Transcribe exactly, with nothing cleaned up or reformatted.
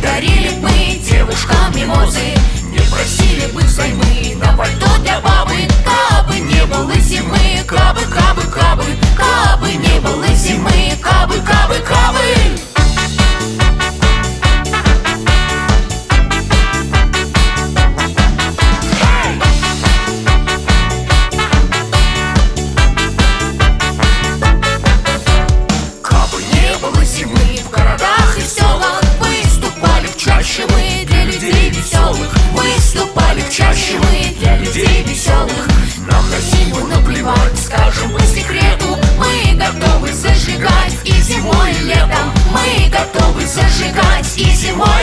дарили б мы девушкам мимозы, не просили бы взаймы на пальто для бабы. Кабы не было зимы, кабы, кабы, кабы, кабы не было зимы, кабы, кабы, кабы. В городах и селах выступали в чаще мы для людей веселых. Выступали в чаще мы для людей веселых. Нам на зиму наплевать, скажем по секрету, мы готовы зажигать и зимой, и летом. Мы готовы зажигать и зимой,